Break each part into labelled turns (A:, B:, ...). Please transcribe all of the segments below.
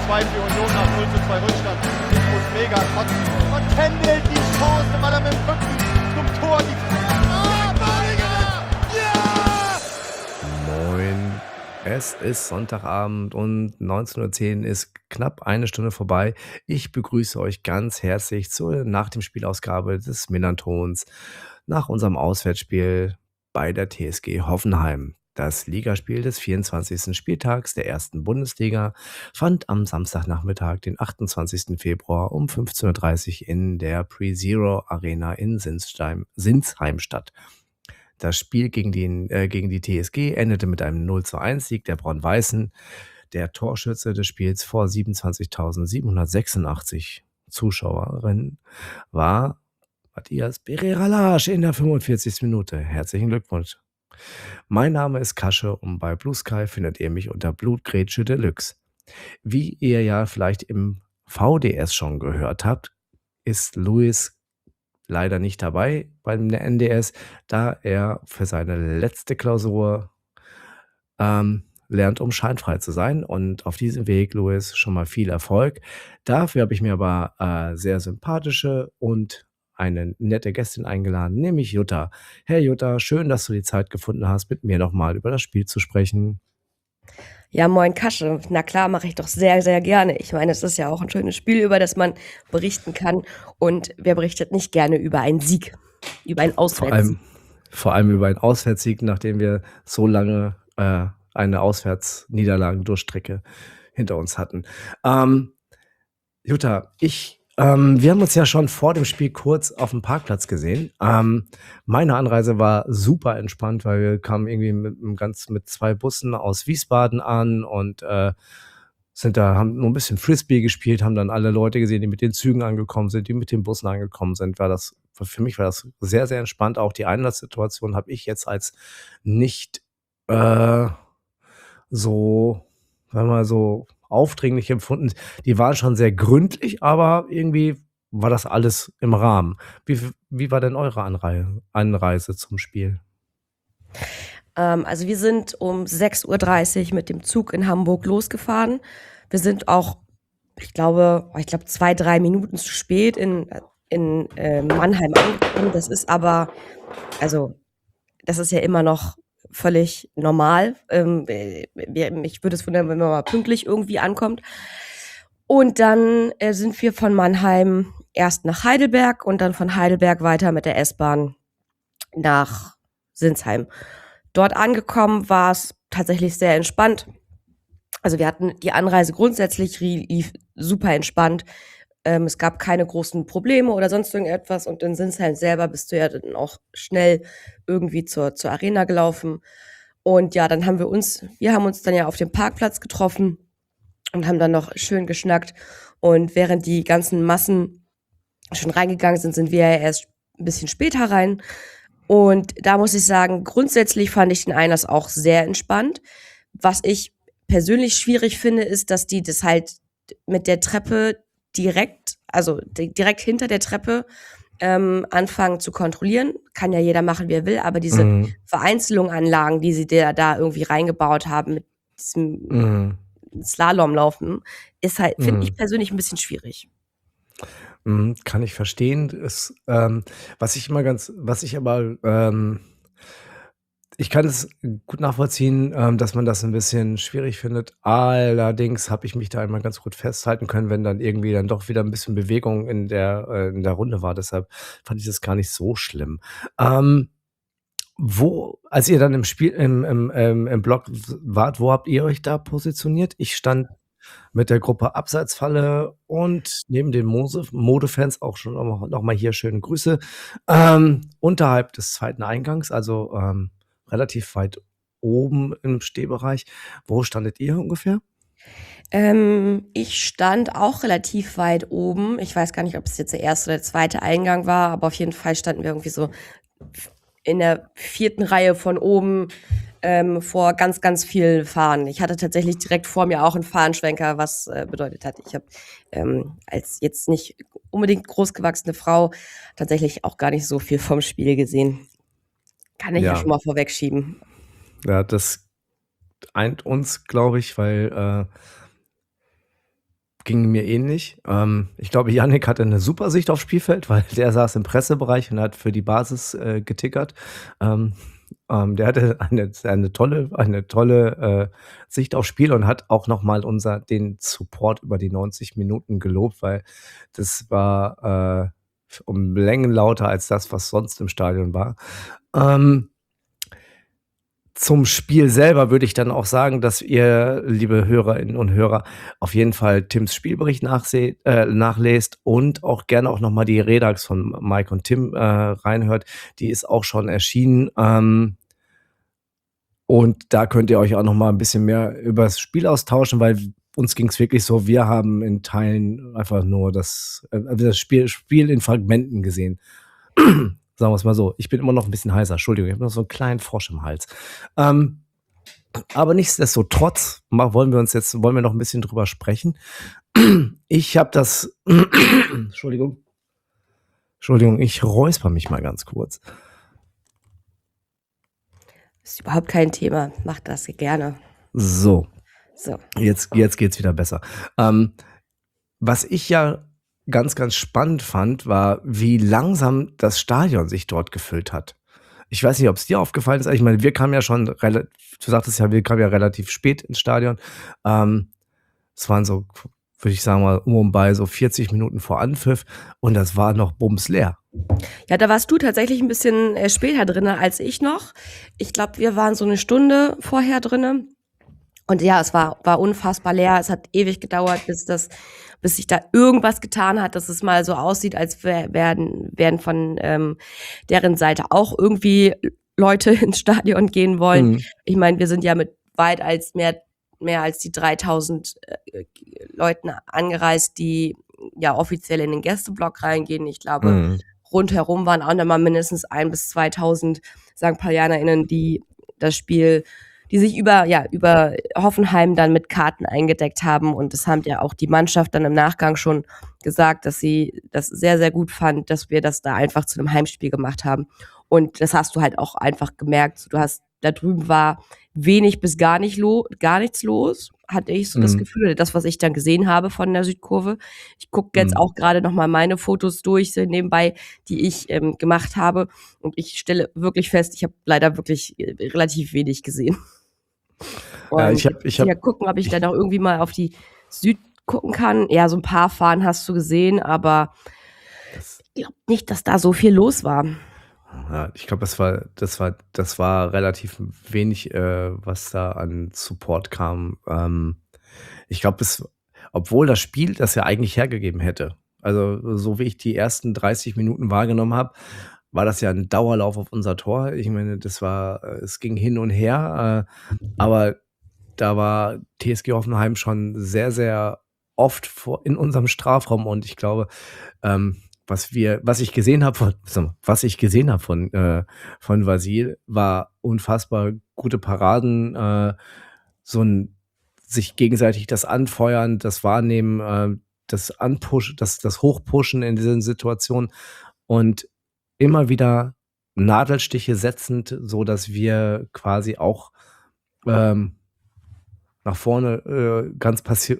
A: 2 für Union nach 0:2 Rückstand. Jetzt muss Mega kotzen und händelt die Chance, weil er mit dem Rücken zum Tor die
B: Moin. Es ist Sonntagabend und 19:10 Uhr ist knapp eine Stunde vorbei. Ich begrüße euch ganz herzlich zur nach dem Spielausgabe des Millerntons nach unserem Auswärtsspiel bei der TSG Hoffenheim. Das Ligaspiel des 24. Spieltags der ersten Bundesliga fand am Samstagnachmittag, den 28. Februar um 15:30 Uhr in der Pre-Zero Arena in Sinsheim statt. Das Spiel gegen die TSG endete mit einem 0:1 Sieg der Braun-Weißen. Der Torschütze des Spiels vor 27.786 Zuschauerinnen war Matthias Pereira-Lage in der 45. Minute. Herzlichen Glückwunsch. Mein Name ist Kasche und bei Blue Sky findet ihr mich unter Blutgrätsche Deluxe. Wie ihr ja vielleicht im VDS schon gehört habt, ist Luis leider nicht dabei beim NDS, da er für seine letzte Klausur lernt, um scheinfrei zu sein. Und auf diesem Weg, Luis, schon mal viel Erfolg. Dafür habe ich mir aber sehr sympathische und eine nette Gästin eingeladen, nämlich Jutta. Hey Jutta, schön, dass du die Zeit gefunden hast, mit mir nochmal über das Spiel zu sprechen.
C: Ja, moin Kasche. Na klar, mache ich doch sehr, sehr gerne. Ich meine, es ist ja auch ein schönes Spiel, über das man berichten kann. Und wer berichtet nicht gerne über einen Sieg, über einen Auswärtssieg?
B: Vor allem über einen Auswärtssieg, nachdem wir so lange eine Auswärtsniederlagendurchstrecke hinter uns hatten. Jutta, wir haben uns ja schon vor dem Spiel kurz auf dem Parkplatz gesehen. Meine Anreise war super entspannt, weil wir kamen irgendwie mit 2 Bussen aus Wiesbaden an und haben nur ein bisschen Frisbee gespielt, haben dann alle Leute gesehen, die mit den Zügen angekommen sind, die mit den Bussen angekommen sind. Für mich war das sehr, sehr entspannt. Auch die Einlasssituation habe ich jetzt als nicht so, sagen wir mal, so aufdringlich empfunden. Die waren schon sehr gründlich, aber irgendwie war das alles im Rahmen. Wie war denn eure Anreise zum Spiel?
C: Also wir sind um 6:30 Uhr mit dem Zug in Hamburg losgefahren. Wir sind auch, ich glaube 2, 3 Minuten zu spät in Mannheim angekommen. Das ist aber, also das ist ja immer noch völlig normal. Mich würde es wundern, wenn man mal pünktlich irgendwie ankommt. Und dann sind wir von Mannheim erst nach Heidelberg und dann von Heidelberg weiter mit der S-Bahn nach Sinsheim. Dort angekommen war es tatsächlich sehr entspannt. Also wir hatten die Anreise grundsätzlich lief super entspannt. Es gab keine großen Probleme oder sonst irgendetwas. Und in Sinsheim selber bist du ja dann auch schnell irgendwie zur Arena gelaufen. Und ja, dann haben wir uns dann ja auf dem Parkplatz getroffen und haben dann noch schön geschnackt. Und während die ganzen Massen schon reingegangen sind, sind wir ja erst ein bisschen später rein. Und da muss ich sagen, grundsätzlich fand ich den Einlass auch sehr entspannt. Was ich persönlich schwierig finde, ist, dass die das halt mit der Treppe direkt hinter der Treppe anfangen zu kontrollieren. Kann ja jeder machen, wie er will, aber diese Vereinzelung an Lagen, die sie da irgendwie reingebaut haben mit diesem Slalomlaufen, ist halt, finde ich persönlich ein bisschen schwierig.
B: Kann ich verstehen. Ich kann es gut nachvollziehen, dass man das ein bisschen schwierig findet. Allerdings habe ich mich da immer ganz gut festhalten können, wenn dann irgendwie dann doch wieder ein bisschen Bewegung in der Runde war. Deshalb fand ich das gar nicht so schlimm. Als ihr dann im Spiel im Block wart, wo habt ihr euch da positioniert? Ich stand mit der Gruppe Abseitsfalle und neben den Modefans auch schon noch mal hier schöne Grüße, unterhalb des zweiten Eingangs, also relativ weit oben im Stehbereich. Wo standet ihr ungefähr?
C: Ich stand auch relativ weit oben. Ich weiß gar nicht, ob es jetzt der erste oder der zweite Eingang war, aber auf jeden Fall standen wir irgendwie so in der 4. Reihe von oben vor ganz, ganz vielen Fahnen. Ich hatte tatsächlich direkt vor mir auch einen Fahnenschwenker, was bedeutet hat, ich habe als jetzt nicht unbedingt großgewachsene Frau tatsächlich auch gar nicht so viel vom Spiel gesehen. Kann ich ja schon mal vorwegschieben.
B: Ja, das eint uns, glaube ich, weil ging mir ähnlich. Ich glaube, Yannick hatte eine super Sicht aufs Spielfeld, weil der saß im Pressebereich und hat für die Basis getickert. Ähm, der hatte eine tolle Sicht aufs Spiel und hat auch nochmal den Support über die 90 Minuten gelobt, weil das war um Längen lauter als das, was sonst im Stadion war. Zum Spiel selber würde ich dann auch sagen, dass ihr, liebe Hörerinnen und Hörer, auf jeden Fall Tims Spielbericht nachlest und auch gerne auch nochmal die Redax von Mike und Tim reinhört. Die ist auch schon erschienen. Und da könnt ihr euch auch nochmal ein bisschen mehr über das Spiel austauschen, weil uns ging es wirklich so, wir haben in Teilen einfach nur das Spiel in Fragmenten gesehen. Sagen wir es mal so. Ich bin immer noch ein bisschen heiser. Entschuldigung, ich habe noch so einen kleinen Frosch im Hals. Aber nichtsdestotrotz wollen wir noch ein bisschen drüber sprechen. Ich habe das. Entschuldigung, ich räusper mich mal ganz kurz.
C: Ist überhaupt kein Thema. Mach das gerne.
B: So,
C: So.
B: jetzt geht's wieder besser. Was ich ja ganz, ganz spannend fand, war, wie langsam das Stadion sich dort gefüllt hat. Ich weiß nicht, ob es dir aufgefallen ist. Ich meine, wir kamen ja schon du sagtest ja, wir kamen ja relativ spät ins Stadion. Es waren so, würde ich sagen mal, um und bei so 40 Minuten vor Anpfiff und das war noch bumsleer.
C: Ja, da warst du tatsächlich ein bisschen später drin als ich noch. Ich glaube, wir waren so eine Stunde vorher drin. Und ja, es war unfassbar leer. Es hat ewig gedauert, bis sich da irgendwas getan hat, dass es mal so aussieht, als werden von deren Seite auch irgendwie Leute ins Stadion gehen wollen.
B: Mhm.
C: Ich meine, wir sind ja mit weit als mehr als die 3000 Leuten angereist, die ja offiziell in den Gästeblock reingehen. Ich glaube, rundherum waren auch nochmal mindestens 1.000 bis 2.000 St. PaulianerInnen, die sich über Hoffenheim dann mit Karten eingedeckt haben. Und das haben ja auch die Mannschaft dann im Nachgang schon gesagt, dass sie das sehr, sehr gut fand, dass wir das da einfach zu einem Heimspiel gemacht haben. Und das hast du halt auch einfach gemerkt. Da drüben war wenig bis gar nichts los, hatte ich so das Gefühl, oder das, was ich dann gesehen habe von der Südkurve. Ich gucke jetzt auch gerade nochmal meine Fotos durch, so nebenbei, die ich gemacht habe. Und ich stelle wirklich fest, ich habe leider wirklich relativ wenig gesehen. Und
B: Ja,
C: ich gucken, ob ich da noch irgendwie mal auf die Süd gucken kann. Ja, so ein paar Fahnen hast du gesehen, aber ich glaube nicht, dass da so viel los war.
B: Ja, ich glaube, das war relativ wenig, was da an Support kam. Ich glaube, obwohl das Spiel das ja eigentlich hergegeben hätte. Also, so wie ich die ersten 30 Minuten wahrgenommen habe, war das ja ein Dauerlauf auf unser Tor. Ich meine, es ging hin und her, aber da war TSG Hoffenheim schon sehr, sehr oft in unserem Strafraum und ich glaube, was ich gesehen habe von Vasil, war unfassbar gute Paraden, sich gegenseitig das Anfeuern, das Wahrnehmen, das Hochpushen in diesen Situationen und immer wieder Nadelstiche setzend, so dass wir quasi auch nach vorne ganz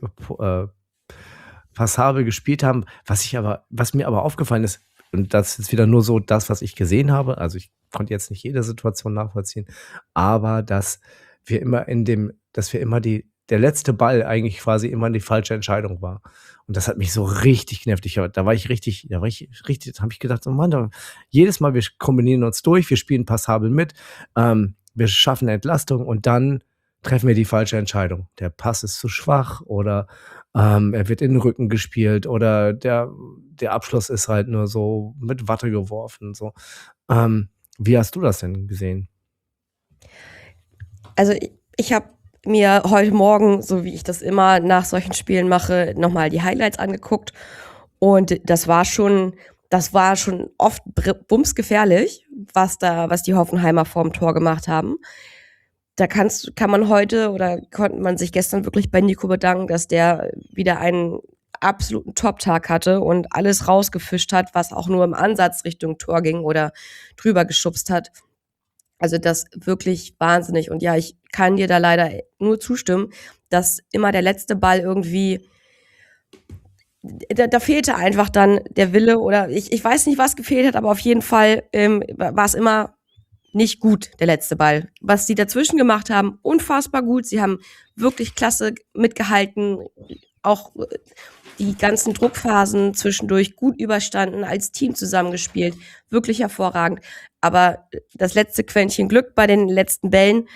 B: passabel gespielt haben. Was mir aber aufgefallen ist, und das ist wieder nur so das, was ich gesehen habe, also ich konnte jetzt nicht jede Situation nachvollziehen, aber dass wir immer der letzte Ball eigentlich quasi immer die falsche Entscheidung war. Und das hat mich so richtig genervt. Da habe ich gedacht, oh Mann, jedes Mal, wir kombinieren uns durch, wir spielen passabel mit, wir schaffen eine Entlastung und dann treffen wir die falsche Entscheidung. Der Pass ist zu schwach oder er wird in den Rücken gespielt oder der Abschluss ist halt nur so mit Watte geworfen. So. Wie hast du das denn gesehen?
C: Also ich habe mir heute Morgen, so wie ich das immer nach solchen Spielen mache, nochmal die Highlights angeguckt und das war schon oft bumsgefährlich, was die Hoffenheimer vorm Tor gemacht haben. Da kann man heute oder konnte man sich gestern wirklich bei Nico bedanken, dass der wieder einen absoluten Top-Tag hatte und alles rausgefischt hat, was auch nur im Ansatz Richtung Tor ging oder drüber geschubst hat. Also das wirklich wahnsinnig. Und ja, ich kann dir da leider nur zustimmen, dass immer der letzte Ball irgendwie da fehlte einfach dann der Wille oder ich weiß nicht, was gefehlt hat, aber auf jeden Fall war es immer nicht gut, der letzte Ball. Was sie dazwischen gemacht haben, unfassbar gut. Sie haben wirklich klasse mitgehalten, auch die ganzen Druckphasen zwischendurch gut überstanden, als Team zusammengespielt, wirklich hervorragend. Aber das letzte Quäntchen Glück bei den letzten Bällen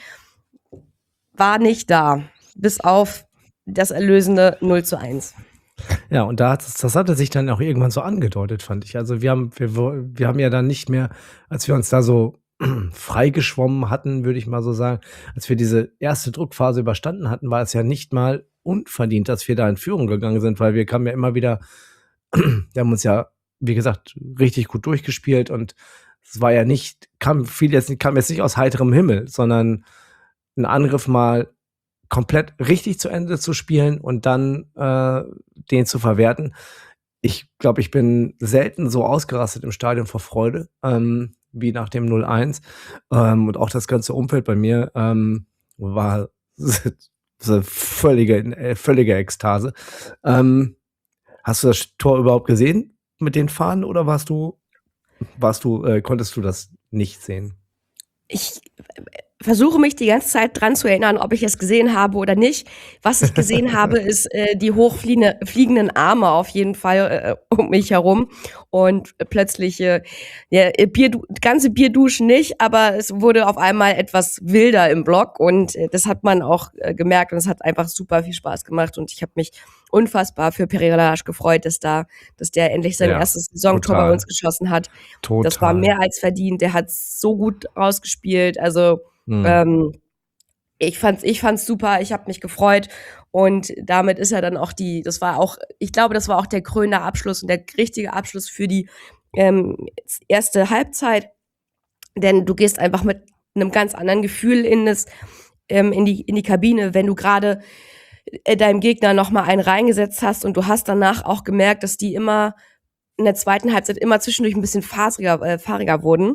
C: war nicht da, bis auf das erlösende 0:1.
B: Ja, und das hatte sich dann auch irgendwann so angedeutet, fand ich. Also wir haben ja dann nicht mehr, als wir uns da so freigeschwommen hatten, würde ich mal so sagen, als wir diese erste Druckphase überstanden hatten, war es ja nicht mal unverdient, dass wir da in Führung gegangen sind, weil wir kamen ja immer wieder, wir haben uns ja, wie gesagt, richtig gut durchgespielt und es war ja nicht, kam jetzt nicht aus heiterem Himmel, sondern ein Angriff mal komplett richtig zu Ende zu spielen und dann den zu verwerten. Ich glaube, ich bin selten so ausgerastet im Stadion vor Freude wie nach dem 0:1. Und auch das ganze Umfeld bei mir war so völlige Ekstase. Hast du das Tor überhaupt gesehen mit den Fahnen oder konntest du das nicht sehen?
C: Ich versuche mich die ganze Zeit dran zu erinnern, ob ich es gesehen habe oder nicht. Was ich gesehen habe, ist die fliegenden Arme auf jeden Fall um mich herum und plötzlich ganze Bierduschen nicht, aber es wurde auf einmal etwas wilder im Block und das hat man auch gemerkt und es hat einfach super viel Spaß gemacht und ich habe mich unfassbar für Pereirasch gefreut, dass der endlich sein erstes Saisontor bei uns geschossen hat.
B: Total.
C: Das war mehr als verdient. Der hat so gut rausgespielt. Also ich fand's super. Ich habe mich gefreut und damit ist er dann auch ich glaube, das war auch der krönende Abschluss und der richtige Abschluss für die erste Halbzeit, denn du gehst einfach mit einem ganz anderen Gefühl in die Kabine, wenn du gerade deinem Gegner noch mal einen reingesetzt hast und du hast danach auch gemerkt, dass die immer in der zweiten Halbzeit immer zwischendurch ein bisschen fahriger wurden.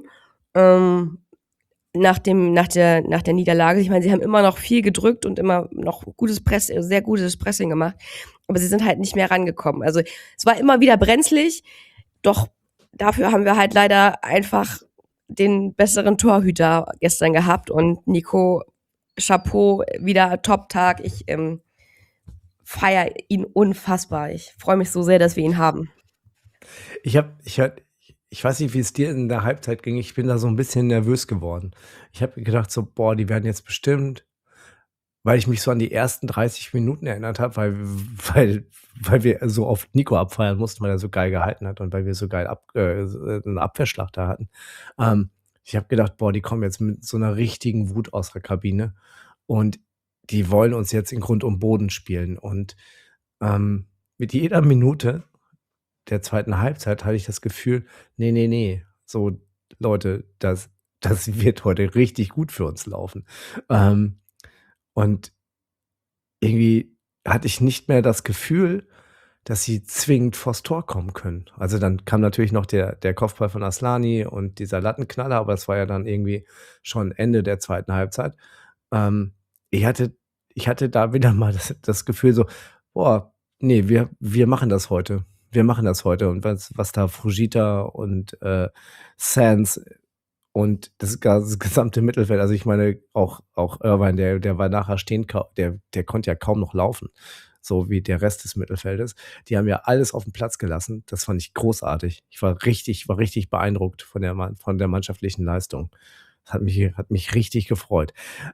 C: Nach der Niederlage. Ich meine, sie haben immer noch viel gedrückt und immer noch sehr gutes Pressing gemacht, aber sie sind halt nicht mehr rangekommen. Also es war immer wieder brenzlig, doch dafür haben wir halt leider einfach den besseren Torhüter gestern gehabt und Nico, Chapeau, wieder Top-Tag. Ich feiere ihn unfassbar. Ich freue mich so sehr, dass wir ihn haben.
B: Ich weiß nicht, wie es dir in der Halbzeit ging. Ich bin da so ein bisschen nervös geworden. Ich habe gedacht so, boah, die werden jetzt bestimmt, weil ich mich so an die ersten 30 Minuten erinnert habe, weil wir so oft Nico abfeiern mussten, weil er so geil gehalten hat und weil wir so geil einen Abwehrschlag da hatten. Ich habe gedacht, boah, die kommen jetzt mit so einer richtigen Wut aus der Kabine und die wollen uns jetzt in Grund und Boden spielen. Und mit jeder Minute der zweiten Halbzeit hatte ich das Gefühl, nee, so Leute, das wird heute richtig gut für uns laufen. Und irgendwie hatte ich nicht mehr das Gefühl, dass sie zwingend vors Tor kommen können. Also dann kam natürlich noch der Kopfball von Aslani und dieser Lattenknaller, aber es war ja dann irgendwie schon Ende der zweiten Halbzeit. Ich hatte da wieder mal das Gefühl so, boah, nee, wir machen das heute. Wir machen das heute. Und was da Fujita und Sands und das gesamte Mittelfeld, also ich meine, auch Irvine, der war nachher stehen, der konnte ja kaum noch laufen, so wie der Rest des Mittelfeldes. Die haben ja alles auf den Platz gelassen. Das fand ich großartig. Ich war richtig beeindruckt von der mannschaftlichen Leistung. Das hat mich richtig gefreut.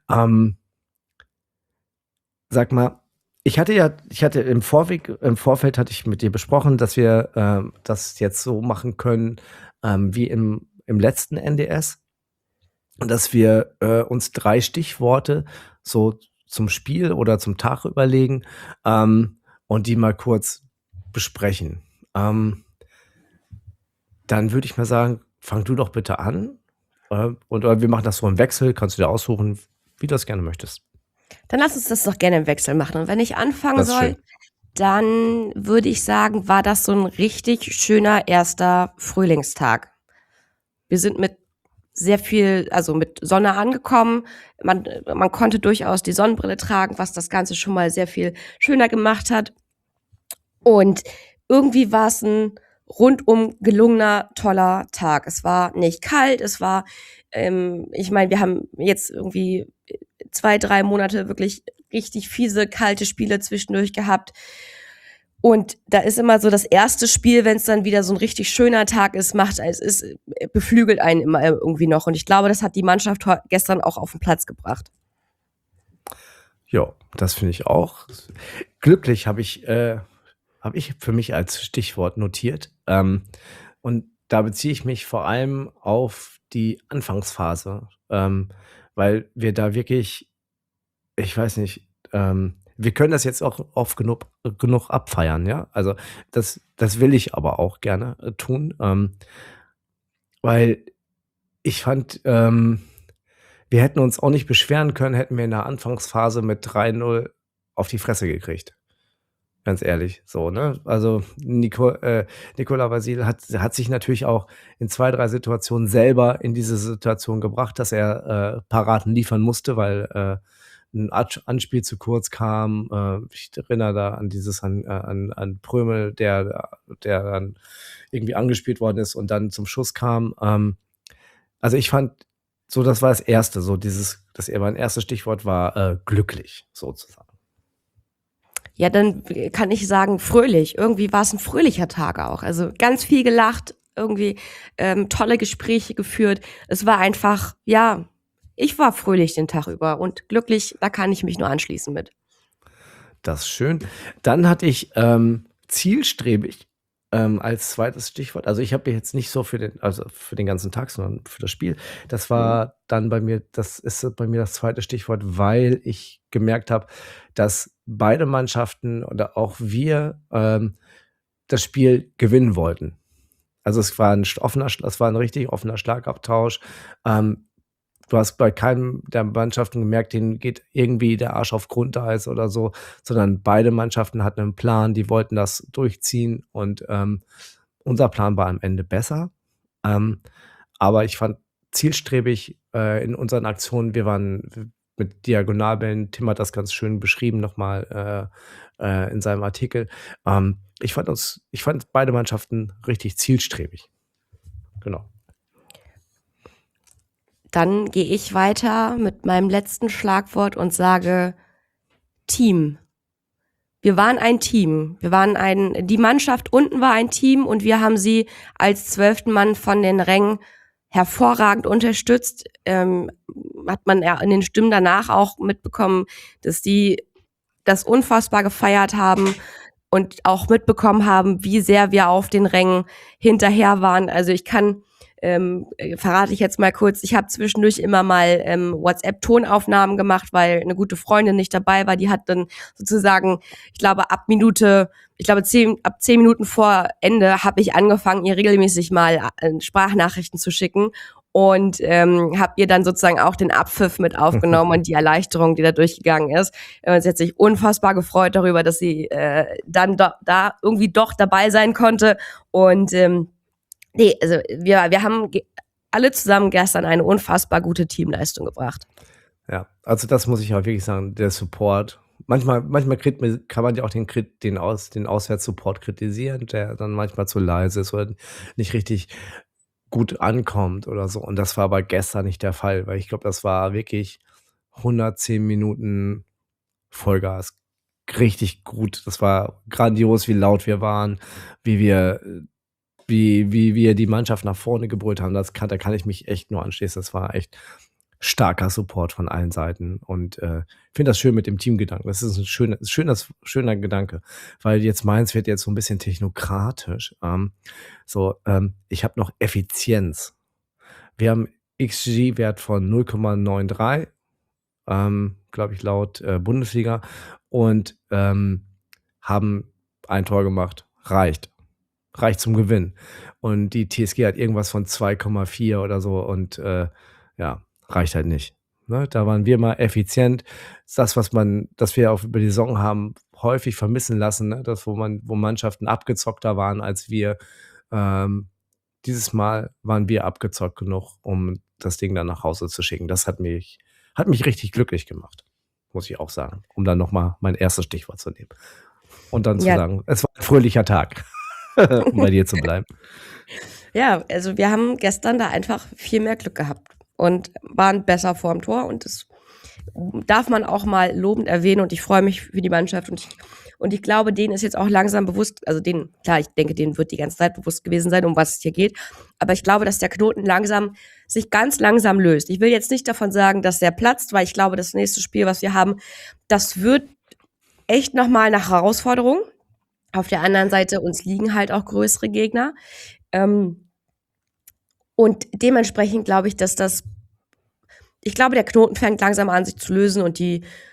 B: Sag mal, ich hatte im Vorfeld hatte ich mit dir besprochen, dass wir das jetzt so machen können wie im letzten NDS, dass wir uns 3 Stichworte so zum Spiel oder zum Tag überlegen und die mal kurz besprechen. Dann würde ich mal sagen, fang du doch bitte an oder wir machen das so im Wechsel, kannst du dir aussuchen, wie du das gerne möchtest.
C: Dann lass uns das doch gerne im Wechsel machen. Und wenn ich anfangen
B: Das ist
C: soll,
B: schön.
C: dann würde ich sagen, war das so ein richtig schöner erster Frühlingstag. Wir sind mit sehr viel, also mit Sonne angekommen. Man konnte durchaus die Sonnenbrille tragen, was das Ganze schon mal sehr viel schöner gemacht hat. Und irgendwie war es ein rundum gelungener, toller Tag. Es war nicht kalt, es war, ich meine, wir haben jetzt irgendwie 2, 3 Monate wirklich richtig fiese, kalte Spiele zwischendurch gehabt. Und da ist immer so das erste Spiel, wenn es dann wieder so ein richtig schöner Tag ist, beflügelt einen immer irgendwie noch. Und ich glaube, das hat die Mannschaft gestern auch auf den Platz gebracht.
B: Ja, das finde ich auch. Glücklich habe ich für mich als Stichwort notiert. Und da beziehe ich mich vor allem auf die Anfangsphase, weil wir da wirklich, ich weiß nicht, wir können das jetzt auch oft genug abfeiern, ja. Also das will ich aber auch gerne tun, weil ich fand, wir hätten uns auch nicht beschweren können, hätten wir in der Anfangsphase mit 3:0 auf die Fresse gekriegt. Ganz ehrlich, so, ne? Also, Nicolas Vasil hat sich natürlich auch in 2, 3 Situationen selber in diese Situation gebracht, dass er, Paraden liefern musste, weil, 'n Anspiel zu kurz kam. Ich erinnere da an Prömel, der dann irgendwie angespielt worden ist und dann zum Schuss kam. Also, ich fand so, das war das Erste, so mein erstes Stichwort war, glücklich sozusagen.
C: Ja, dann kann ich sagen, fröhlich. Irgendwie war es ein fröhlicher Tag auch. Also ganz viel gelacht, irgendwie tolle Gespräche geführt. Es war einfach, ja, ich war fröhlich den Tag über und glücklich, da kann ich mich nur anschließen mit.
B: Das ist schön. Dann hatte ich, zielstrebig, als zweites Stichwort. Also, ich habe jetzt nicht so für den ganzen Tag, sondern für das Spiel. Das ist bei mir das zweite Stichwort, weil ich gemerkt habe, dass beide Mannschaften oder auch wir, das Spiel gewinnen wollten. Also, es war ein richtig offener Schlagabtausch. Ähm, Du hast bei keinem der Mannschaften gemerkt, denen geht irgendwie der Arsch auf Grundeis oder so, sondern beide Mannschaften hatten einen Plan, die wollten das durchziehen und, unser Plan war am Ende besser. Ähm, aber ich fand zielstrebig, in unseren Aktionen, wir waren mit Diagonalbällen, Tim hat das ganz schön beschrieben noch mal, in seinem Artikel. Ich fand beide Mannschaften richtig zielstrebig. Genau.
C: Dann gehe ich weiter mit meinem letzten Schlagwort und sage Team. Wir waren ein Team. Die Mannschaft unten war ein Team und wir haben sie als 12. Mann von den Rängen hervorragend unterstützt. Hat man ja in den Stimmen danach auch mitbekommen, dass die das unfassbar gefeiert haben und auch mitbekommen haben, wie sehr wir auf den Rängen hinterher waren. Also ich kann verrate ich jetzt mal kurz, ich habe zwischendurch immer mal WhatsApp-Tonaufnahmen gemacht, weil eine gute Freundin nicht dabei war. Die hat dann sozusagen, ich glaube, ab 10 Minuten vor Ende habe ich angefangen, ihr regelmäßig mal Sprachnachrichten zu schicken und habe ihr dann sozusagen auch den Abpfiff mit aufgenommen und die Erleichterung, die da durchgegangen ist. Sie hat sich unfassbar gefreut darüber, dass sie dann da irgendwie doch dabei sein konnte und nee, also wir haben alle zusammen gestern eine unfassbar gute Teamleistung gebracht.
B: Ja, also das muss ich auch wirklich sagen, der Support. Manchmal kann man ja auch den Auswärtssupport kritisieren, der dann manchmal zu leise ist oder nicht richtig gut ankommt oder so. Und das war aber gestern nicht der Fall, weil ich glaube, das war wirklich 110 Minuten Vollgas. Richtig gut. Das war grandios, wie laut wir waren, wie wir die Mannschaft nach vorne gebrüllt haben. Da kann ich mich echt nur anschließen. Das war echt starker Support von allen Seiten und, ich finde das schön mit dem Teamgedanken. Das ist ein schöner Gedanke, weil jetzt meins wird jetzt so ein bisschen technokratisch. Ich habe noch Effizienz. Wir haben XG-Wert von 0,93, glaube ich, laut, Bundesliga und, haben ein Tor gemacht. Reicht zum Gewinn. Und die TSG hat irgendwas von 2,4 oder so und, ja, reicht halt nicht, ne? Da waren wir mal effizient. Das, das wir auch über die Saison haben häufig vermissen lassen, ne? Wo Mannschaften abgezockter waren als wir. Dieses Mal waren wir abgezockt genug, um das Ding dann nach Hause zu schicken. Das hat mich richtig glücklich gemacht, muss ich auch sagen, um dann noch mal mein erstes Stichwort zu nehmen und dann zu
C: Ja,
B: sagen: „Es war ein fröhlicher Tag.“ um bei dir zu bleiben.
C: Ja, also wir haben gestern da einfach viel mehr Glück gehabt und waren besser vorm Tor und das darf man auch mal lobend erwähnen und ich freue mich für die Mannschaft und ich glaube, denen ist jetzt auch langsam bewusst, also denen, klar, ich denke, denen wird die ganze Zeit bewusst gewesen sein, um was es hier geht, aber ich glaube, dass der Knoten sich ganz langsam löst. Ich will jetzt nicht davon sagen, dass der platzt, weil ich glaube, das nächste Spiel, was wir haben, das wird echt nochmal eine Herausforderung. Auf der anderen Seite, uns liegen halt auch größere Gegner. Und dementsprechend glaube ich, ich glaube, der Knoten fängt langsam an, sich zu lösen und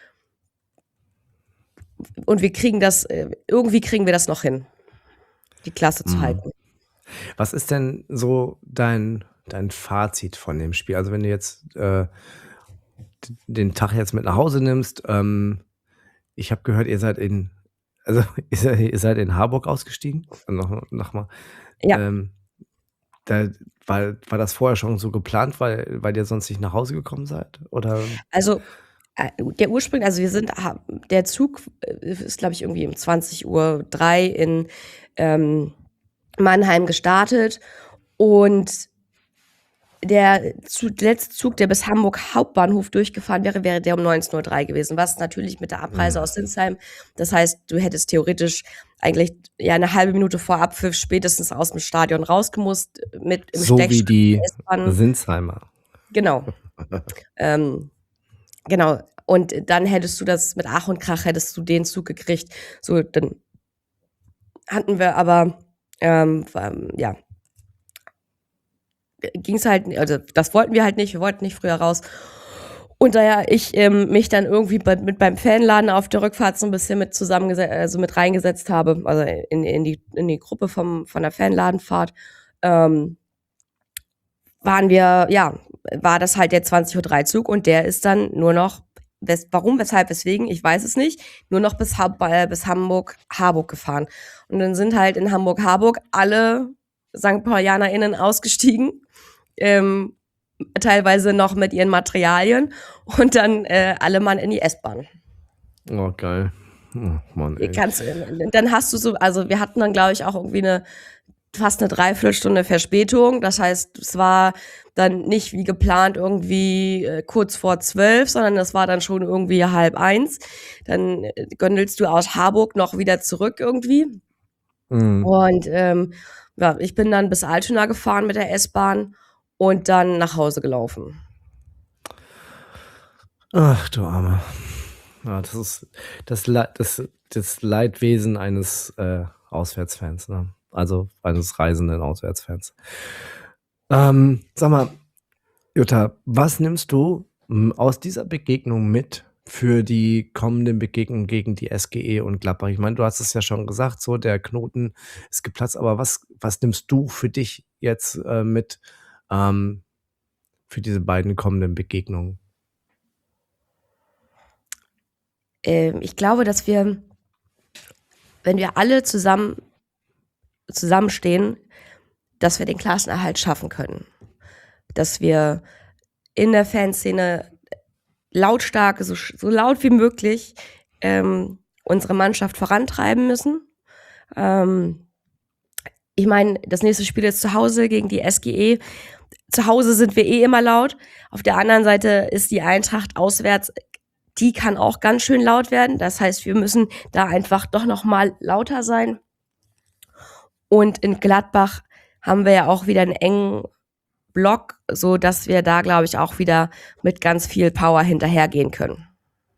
C: wir kriegen irgendwie kriegen wir das noch hin, die Klasse zu halten.
B: Was ist denn so dein Fazit von dem Spiel? Also wenn du jetzt den Tag jetzt mit nach Hause nimmst, ich habe gehört, ihr seid in Harburg ausgestiegen? Nochmal.
C: Ja.
B: War das vorher schon so geplant, weil ihr sonst nicht nach Hause gekommen seid? Oder?
C: Also der Ursprung, also der Zug ist, glaube ich, irgendwie um 20:03 in Mannheim gestartet und der letzte Zug, der bis Hamburg Hauptbahnhof durchgefahren wäre der um 19:03 gewesen, was natürlich mit der Abreise aus Sinsheim, das heißt, du hättest theoretisch eigentlich eine halbe Minute vor Abpfiff spätestens aus dem Stadion rausgemusst mit im
B: So wie
C: Steckstand
B: die
C: der S-Bahn.
B: Sinsheimer.
C: Genau. Genau. Und dann hättest du das mit Ach und Krach hättest du den Zug gekriegt. So, dann hatten wir aber, ja, ging's halt, also das wollten wir halt nicht, wir wollten nicht früher raus. Und daher ich mich dann irgendwie beim Fanladen auf der Rückfahrt so ein bisschen mit mit reingesetzt habe, also in die Gruppe von der Fanladenfahrt, war das halt der 20:03 Zug und der ist dann nur noch, warum, weshalb, weswegen, ich weiß es nicht, nur noch bis Hamburg-Harburg gefahren. Und dann sind halt in Hamburg-Harburg alle St. PaulianerInnen ausgestiegen, teilweise noch mit ihren Materialien und dann alle Mann in die S-Bahn.
B: Oh, geil. Oh, Mann, ey.
C: Dann hast du also wir hatten dann, glaube ich, auch irgendwie fast eine Dreiviertelstunde Verspätung. Das heißt, es war dann nicht wie geplant irgendwie kurz vor 12, sondern das war dann schon irgendwie 12:30. Dann gondelst du aus Harburg noch wieder zurück irgendwie. Und ich bin dann bis Altona gefahren mit der S-Bahn und dann nach Hause gelaufen.
B: Ach, du Arme. Ja, das ist das Leidwesen eines Auswärtsfans, ne? Also eines reisenden Auswärtsfans. Sag mal, Jutta, was nimmst du aus dieser Begegnung mit für die kommenden Begegnungen gegen die SGE und Gladbach? Ich meine, du hast es ja schon gesagt, so der Knoten ist geplatzt, aber was nimmst du für dich jetzt mit für diese beiden kommenden Begegnungen?
C: Ich glaube, dass wir, wenn wir alle zusammenstehen, dass wir den Klassenerhalt schaffen können. Dass wir in der Fanszene lautstark, so laut wie möglich unsere Mannschaft vorantreiben müssen. Ich meine, das nächste Spiel ist zu Hause gegen die SGE. Zu Hause sind wir immer laut. Auf der anderen Seite ist die Eintracht auswärts, die kann auch ganz schön laut werden. Das heißt, wir müssen da einfach doch noch mal lauter sein. Und in Gladbach haben wir ja auch wieder einen engen Block, so dass wir da, glaube ich, auch wieder mit ganz viel Power hinterhergehen können.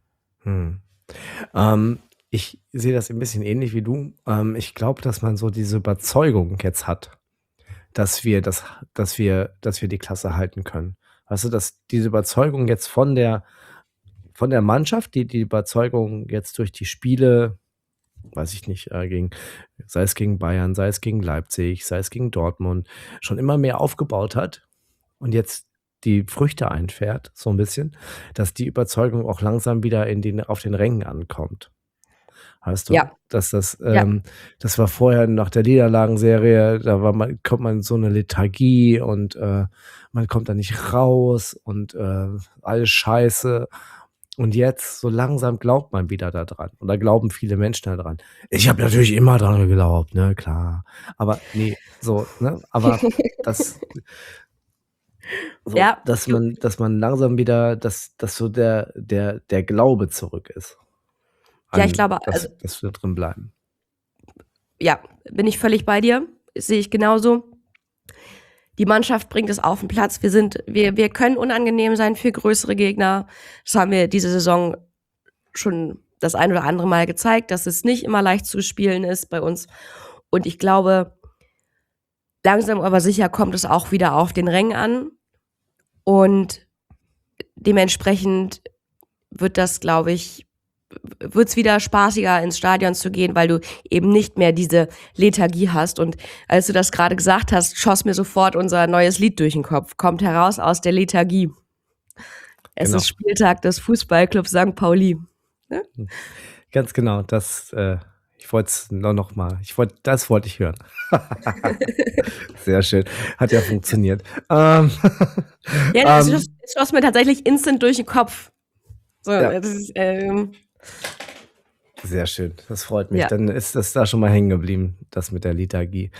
B: Ich sehe das ein bisschen ähnlich wie du. Ich glaube, dass man so diese Überzeugung jetzt hat, dass wir die Klasse halten können. Weißt du, dass diese Überzeugung jetzt von der Mannschaft, die Überzeugung jetzt durch die Spiele, weiß ich nicht, sei es gegen Bayern, sei es gegen Leipzig, sei es gegen Dortmund, schon immer mehr aufgebaut hat und jetzt die Früchte einfährt, so ein bisschen, dass die Überzeugung auch langsam wieder auf den Rängen ankommt. Weißt du?
C: Ja.
B: Dass das war vorher nach der Niederlagenserie, kommt man in so eine Lethargie und man kommt da nicht raus und alles scheiße. Und jetzt, so langsam glaubt man wieder daran. Oder glauben viele Menschen daran. Ich habe natürlich immer dran geglaubt, ne, klar. Aber nee, so, ne? Aber das, so,
C: Ja,
B: dass man langsam wieder, dass so der Glaube zurück ist.
C: ja, ich glaube,
B: Dass wir drin bleiben.
C: ja, bin ich völlig bei dir. Sehe ich genauso. Die Mannschaft bringt es auf den Platz. Wir können unangenehm sein für größere Gegner. Das haben wir diese Saison schon das ein oder andere Mal gezeigt, dass es nicht immer leicht zu spielen ist bei uns. Und ich glaube, langsam aber sicher kommt es auch wieder auf den Rängen an. Und dementsprechend wird das, glaube ich, wird's wieder spaßiger, ins Stadion zu gehen, weil du eben nicht mehr diese Lethargie hast. Und als du das gerade gesagt hast, schoss mir sofort unser neues Lied durch den Kopf. Kommt heraus aus der Lethargie. Es
B: Genau.
C: ist Spieltag des Fußballclubs St. Pauli. Ne?
B: Ganz genau, ich wollte es noch mal, das wollte ich hören. Sehr schön, hat ja funktioniert.
C: Ja, es schoss mir tatsächlich instant durch den Kopf. So,
B: Ja.
C: das ist,
B: Sehr schön, das freut mich.
C: Ja.
B: Dann ist das da schon mal hängen geblieben, das mit der Lethargie.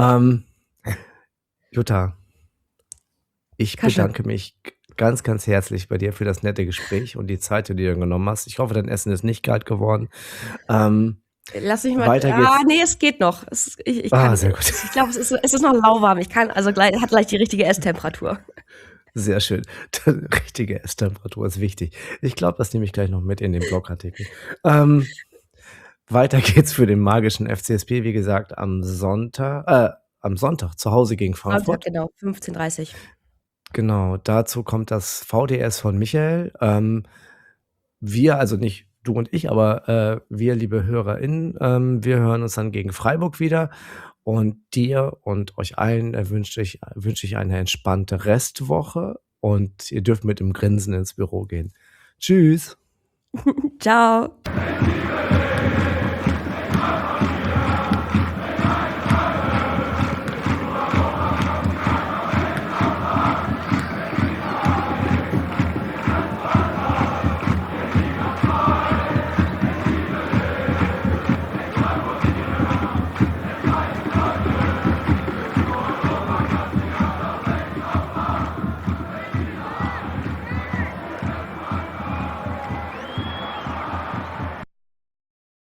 B: Jutta, ich
C: Kascha.
B: bedanke mich ganz, ganz herzlich bei dir für das nette Gespräch und die Zeit, die du dir genommen hast. Ich hoffe, dein Essen ist nicht kalt geworden.
C: Lass mich mal.
B: Weiter geht's.
C: Nee, es geht noch. Ich kann,
B: Sehr gut.
C: Ich glaube, es ist noch lauwarm. Hat gleich die richtige Esstemperatur.
B: Sehr schön. Richtige Esstemperatur ist wichtig. Ich glaube, das nehme ich gleich noch mit in den Blogartikel. Weiter geht's für den magischen FCSP, wie gesagt, am Sonntag zu Hause gegen Frankfurt.
C: Genau, 15:30.
B: Genau, dazu kommt das VDS von Michael. Wir, also nicht du und ich, aber wir, liebe HörerInnen, wir hören uns dann gegen Freiburg wieder. Und dir und euch allen wünsche ich eine entspannte Restwoche und ihr dürft mit dem Grinsen ins Büro gehen. Tschüss.
C: Ciao.